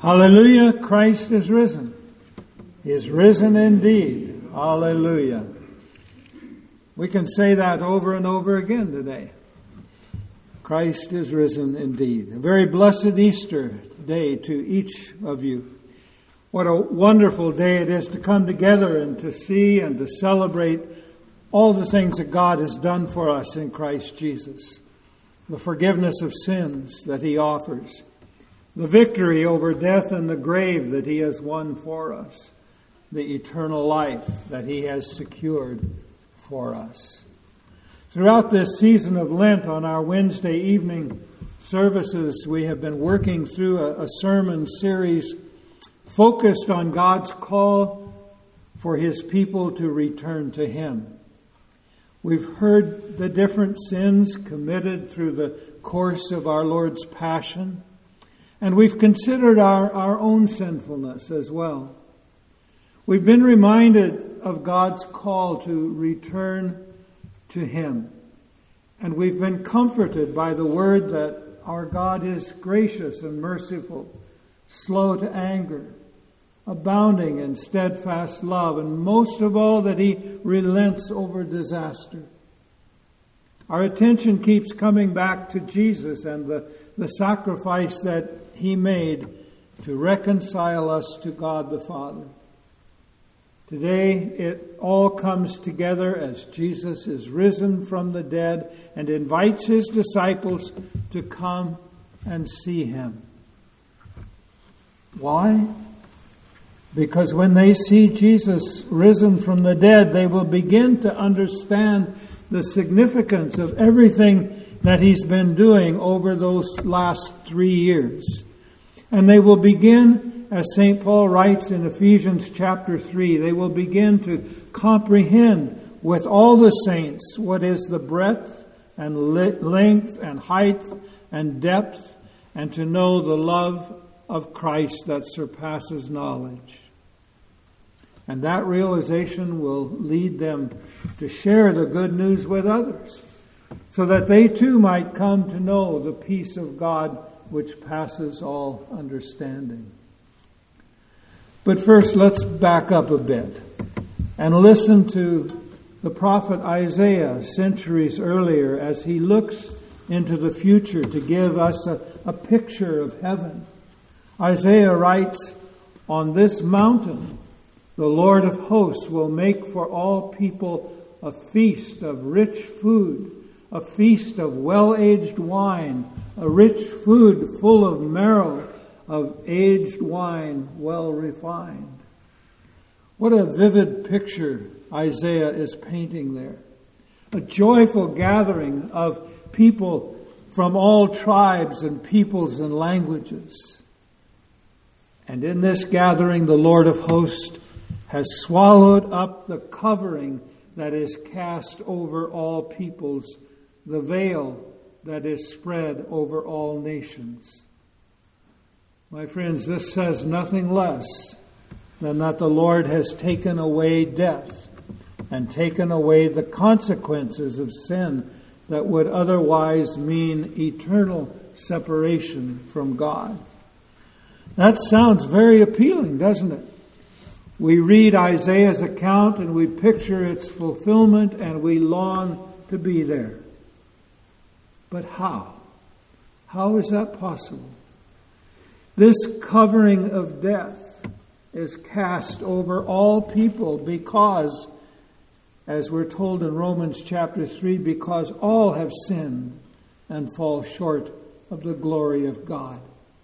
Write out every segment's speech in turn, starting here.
Hallelujah, Christ is risen. He is risen indeed. Hallelujah. We can say that over and over again today. Christ is risen indeed. A very blessed Easter day to each of you. What a wonderful day it is to come together and to see and to celebrate all the things that God has done for us in Christ Jesus. The forgiveness of sins that He offers. The victory over death and the grave that He has won for us. The eternal life that He has secured for us. Throughout this season of Lent, on our Wednesday evening services, we have been working through a sermon series focused on God's call for His people to return to Him. We've heard the different sins committed through the course of our Lord's Passion, and we've considered our own sinfulness as well. We've been reminded of God's call to return to Him. And we've been comforted by the word that our God is gracious and merciful, slow to anger, abounding in steadfast love, and most of all that He relents over disaster. Our attention keeps coming back to Jesus and the sacrifice that He made to reconcile us to God the Father. Today, it all comes together as Jesus is risen from the dead and invites His disciples to come and see Him. Why? Because when they see Jesus risen from the dead, they will begin to understand the significance of everything that He's been doing over those last 3 years. And they will begin, as St. Paul writes in Ephesians chapter 3, they will begin to comprehend with all the saints what is the breadth and length and height and depth, and to know the love of Christ that surpasses knowledge. And that realization will lead them to share the good news with others, so that they too might come to know the peace of God which passes all understanding. But first, let's back up a bit and listen to the prophet Isaiah centuries earlier as he looks into the future to give us a picture of heaven. Isaiah writes, "On this mountain, the Lord of hosts will make for all people a feast of rich food, a feast of well-aged wine, a rich food full of marrow, of aged wine well refined." What a vivid picture Isaiah is painting there. A joyful gathering of people from all tribes and peoples and languages. And in this gathering, the Lord of hosts has swallowed up the covering that is cast over all peoples, the veil that is spread over all nations. My friends, this says nothing less than that the Lord has taken away death and taken away the consequences of sin that would otherwise mean eternal separation from God. That sounds very appealing, doesn't it? We read Isaiah's account and we picture its fulfillment and we long to be there. But how? How is that possible? This covering of death is cast over all people because, as we're told in Romans chapter 3, because all have sinned and fall short of the glory of God.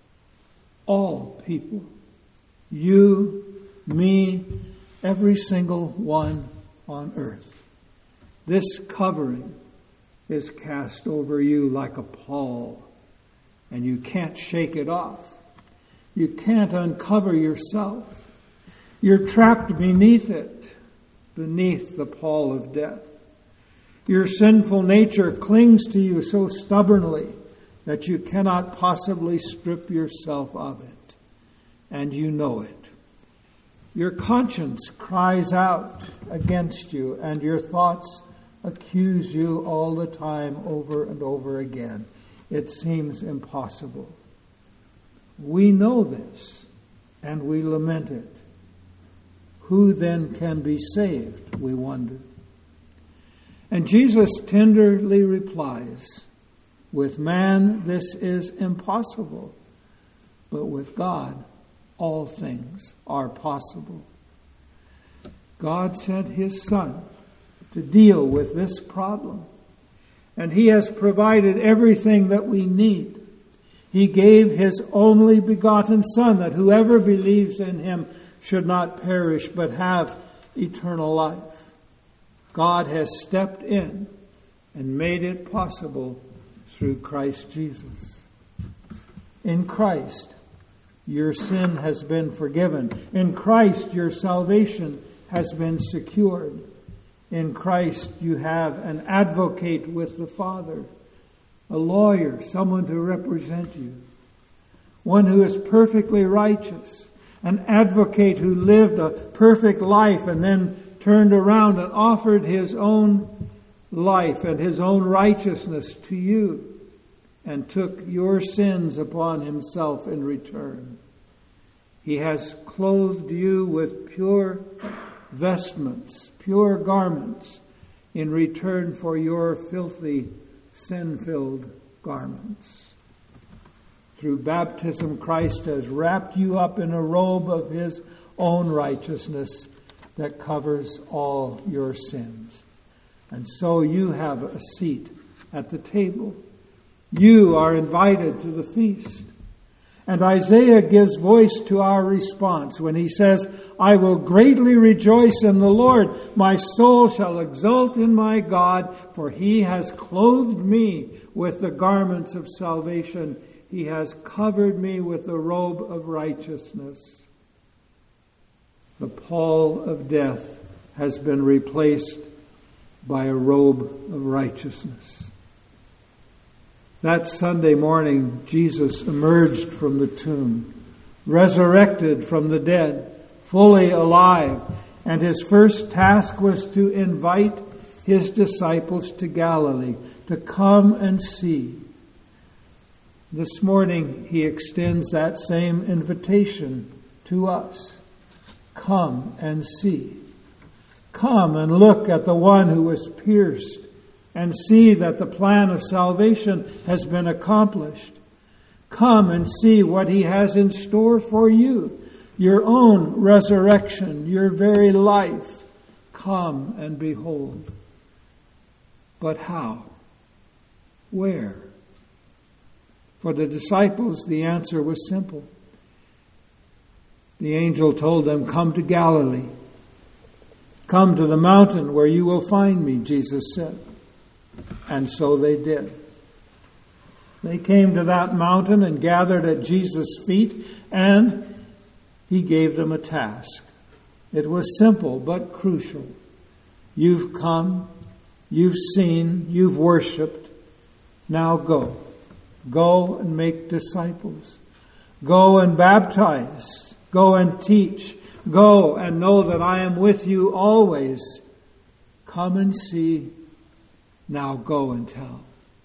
All people. You, me, every single one on earth. This covering is cast over you like a pall, and you can't shake it off. You can't uncover yourself. You're trapped beneath it, beneath the pall of death. Your sinful nature clings to you so stubbornly that you cannot possibly strip yourself of it, and you know it. Your conscience cries out against you, and your thoughts accuse you all the time over and over again. It seems impossible. We know this. and we lament it. Who then can be saved, we wonder. And Jesus tenderly replies, with man this is impossible, but with God all things are possible. God sent His Son to deal with this problem, and He has provided everything that we need. He gave His only begotten Son, that whoever believes in Him should not perish but have eternal life. God has stepped in and made it possible through Christ Jesus. In Christ, your sin has been forgiven. In Christ, your salvation has been secured. In Christ, you have an advocate with the Father, a lawyer, someone to represent you, one who is perfectly righteous, an advocate who lived a perfect life and then turned around and offered his own life and his own righteousness to you and took your sins upon himself in return. He has clothed you with pure vestments, pure garments, in return for your filthy, sin-filled garments. Through baptism, Christ has wrapped you up in a robe of His own righteousness that covers all your sins. And so you have a seat at the table. You are invited to the feast. And Isaiah gives voice to our response when he says, I will greatly rejoice in the Lord. My soul shall exult in my God, for He has clothed me with the garments of salvation. He has covered me with the robe of righteousness. The pall of death has been replaced by a robe of righteousness. That Sunday morning, Jesus emerged from the tomb, resurrected from the dead, fully alive, and His first task was to invite His disciples to Galilee, to come and see. This morning, He extends that same invitation to us. Come and see. Come and look at the one who was pierced and see that the plan of salvation has been accomplished. Come and see what He has in store for you, your own resurrection, your very life. Come and behold. But how? Where? For the disciples, the answer was simple. The angel told them, come to Galilee. Come to the mountain where you will find me, Jesus said. And so they did. They came to that mountain and gathered at Jesus' feet, and He gave them a task. It was simple but crucial. You've come, you've seen, you've worshipped. Now go. Go and make disciples. Go and baptize. Go and teach. Go and know that I am with you always. Come and see. Now go and tell.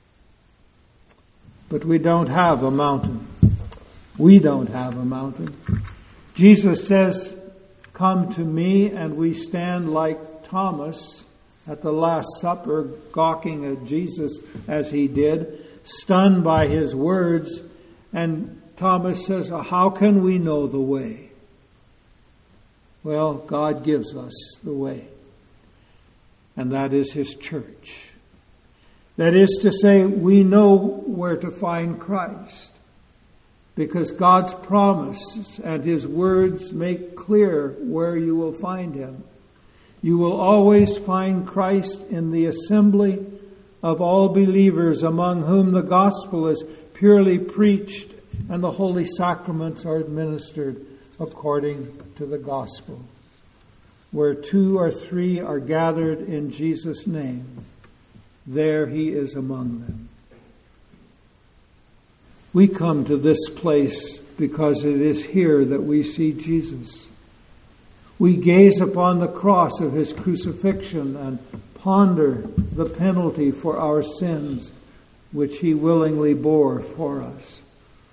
But we don't have a mountain. We don't have a mountain. Jesus says, come to me, and we stand like Thomas at the Last Supper, gawking at Jesus as he did, stunned by His words. And Thomas says, how can we know the way? Well, God gives us the way. And that is His church. That is to say, we know where to find Christ, because God's promises and His words make clear where you will find Him. You will always find Christ in the assembly of all believers, among whom the gospel is purely preached and the holy sacraments are administered according to the gospel. Where 2 or 3 are gathered in Jesus' name, there He is among them. We come to this place because it is here that we see Jesus. We gaze upon the cross of His crucifixion and ponder the penalty for our sins, which He willingly bore for us.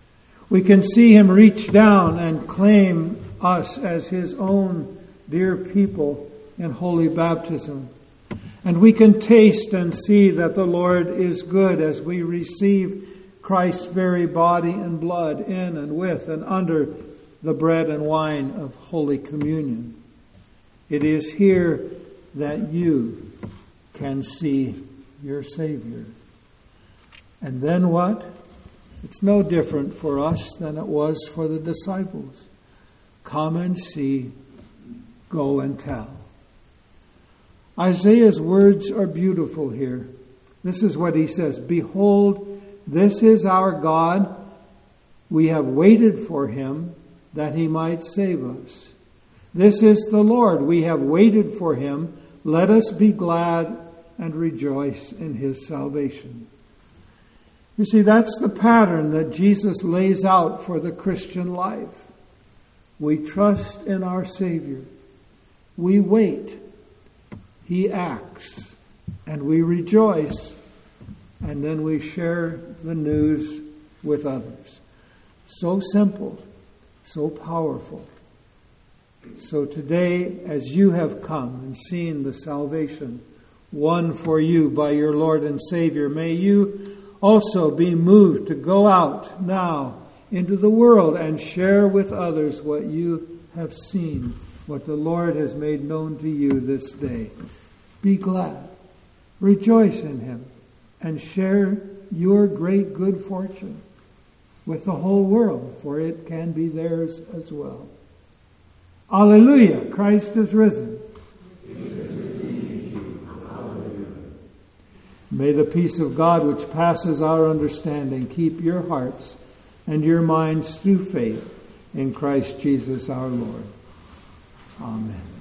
We can see him reach down and claim us as his own dear people in holy baptism. And we can taste and see that the Lord is good as we receive Christ's very body and blood in and with and under the bread and wine of Holy Communion. It is here that you can see your Savior. And then what? It's no different for us than it was for the disciples. Come and see, go and tell. Isaiah's words are beautiful here. This is what he says, "Behold, this is our God. We have waited for him that he might save us. This is the Lord. We have waited for him. Let us be glad and rejoice in his salvation." You see, that's the pattern that Jesus lays out for the Christian life. We trust in our Savior. We wait. He acts. And we rejoice. And then we share the news with others. So simple. So powerful. So today, as you have come and seen the salvation won for you by your Lord and Savior, may you also be moved to go out now into the world and share with others what you have seen, what the Lord has made known to you this day. Be glad, rejoice in him, and share your great good fortune with the whole world, for it can be theirs as well. Alleluia! Christ is risen. May the peace of God, which passes our understanding, keep your hearts and your minds through faith in Christ Jesus our Lord. Amen.